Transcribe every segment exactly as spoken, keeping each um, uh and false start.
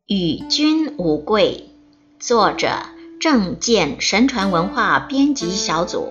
与君无贵，作者郑健，神传文化编辑小组。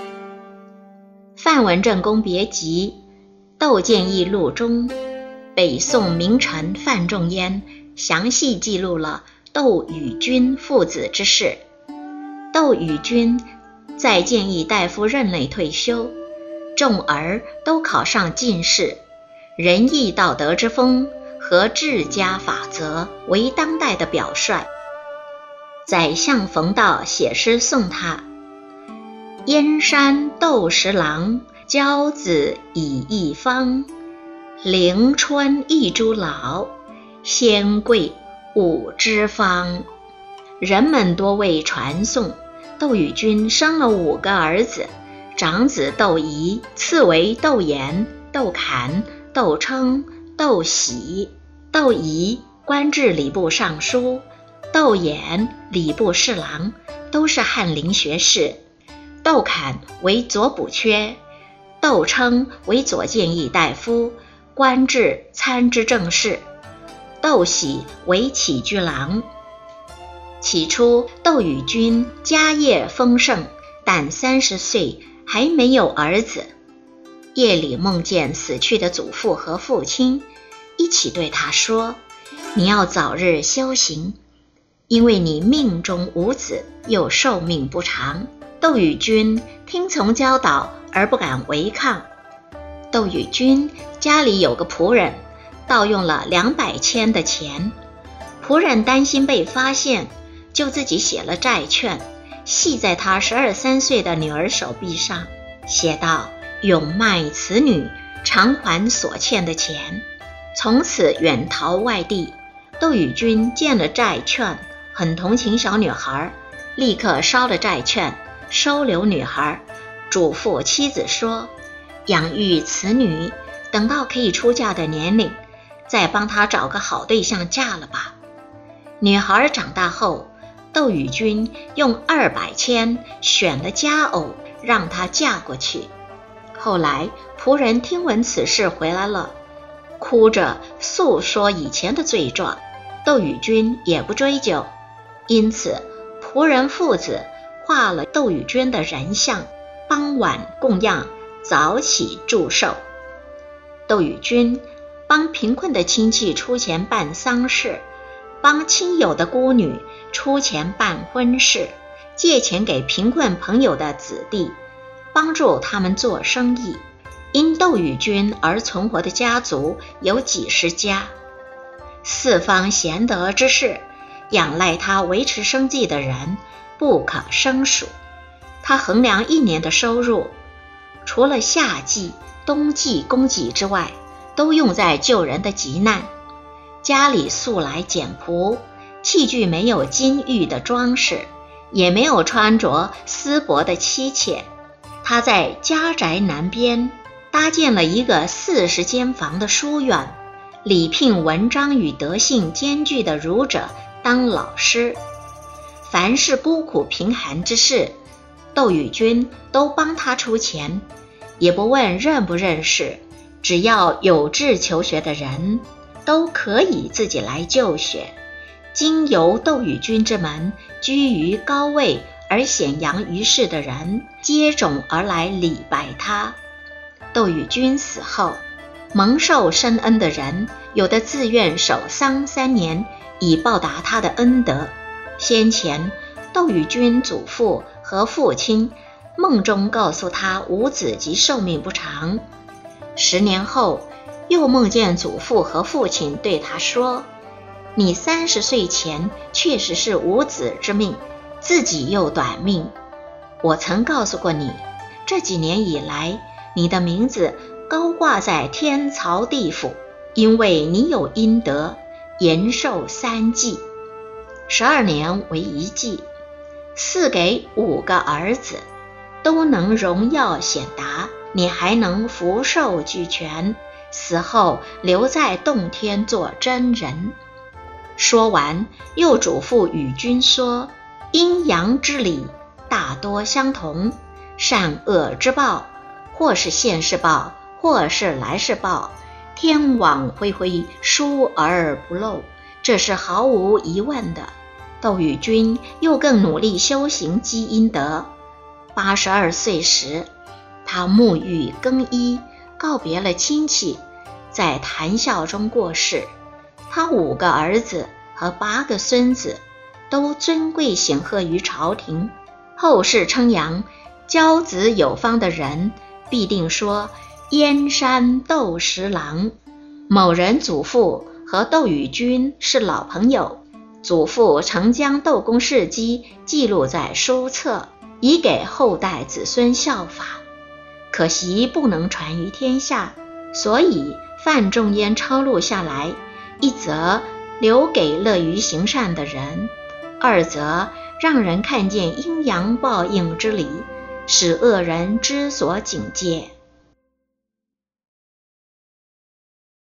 范文正公别集，窦建议录中，北宋名臣范仲淹详细记录了窦与君父子之事。窦与君在建议大夫任内退休，众儿都考上进士，仁义道德之风和治家法则为当代的表率。宰相冯道写诗颂他：燕山窦十郎，骄子以一方，临春一株老，仙桂五枝方。人们多为传颂，窦与君生了五个儿子，长子窦仪，次为窦衍、窦侃、窦称、窦喜。窦仪官至礼部尚书，窦衍礼部侍郎，都是翰林学士。窦侃为左补阙，窦称为左谏议大夫，官至参知政事。窦喜为起居郎。起初窦与君家业丰盛，但三十岁还没有儿子。夜里梦见死去的祖父和父亲，一起对他说：你要早日修行，因为你命中无子，又寿命不长。窦与君听从教导而不敢违抗。窦与君家里有个仆人，盗用了两百千的钱，仆人担心被发现，就自己写了债券，系在他十二三岁的女儿手臂上，写道：永卖此女，偿还所欠的钱。从此远逃外地。窦与君见了债券，很同情小女孩，立刻烧了债券，收留女孩，嘱咐妻子说：养育此女，等到可以出嫁的年龄，再帮她找个好对象嫁了吧。女孩长大后，窦与君用二百千选了佳偶，让她嫁过去。后来仆人听闻此事回来了，哭着诉说以前的罪状，窦与君也不追究，因此仆人父子画了窦与君的人像，傍晚供养，早起祝寿。窦与君帮贫困的亲戚出钱办丧事，帮亲友的孤女出钱办婚事，借钱给贫困朋友的子弟，帮助他们做生意。因窦与君而存活的家族有几十家，四方贤德之士，仰赖他维持生计的人不可胜数。他衡量一年的收入，除了夏季、冬季供给之外，都用在救人的急难。家里素来简朴，器具没有金玉的装饰，也没有穿着丝帛的妻妾。他在家宅南边搭建了一个四十间房的书院，礼聘文章与德性兼具的儒者当老师。凡是孤苦贫寒之事，窦与君都帮他出钱，也不问认不认识，只要有志求学的人，都可以自己来就学。经由窦与君之门，居于高位而显扬于世的人，接踵而来礼拜他。窦与君死后，蒙受深恩的人，有的自愿守丧三年，以报答他的恩德。先前窦与君祖父和父亲梦中告诉他无子及寿命不长，十年后又梦见祖父和父亲对他说：你三十岁前确实是无子之命，自己又短命。我曾告诉过你，这几年以来，你的名字高挂在天曹地府，因为你有阴德，延寿三纪，十二年为一纪，赐给五个儿子，都能荣耀显达，你还能福寿俱全，死后留在洞天做真人。说完，又嘱咐与君说：阴阳之理大多相同，善恶之报，或是现世报，或是来世报，天网恢恢，疏而不漏， 这是毫无疑问的。窦宇君又更努力修行积阴德。八十二岁时，他沐浴更衣，告别了亲戚，在谈笑中过世。他五个儿子和八个孙子都尊贵显赫于朝廷，后世称扬骄子有方的人，必定说燕山窦十郎。某人祖父和窦宇君是老朋友，祖父曾将窦公事迹记录在书册，以给后代子孙效法。可惜不能传于天下，所以范仲淹抄录下来，一则留给乐于行善的人，二则让人看见阴阳报应之理，使恶人知所警戒。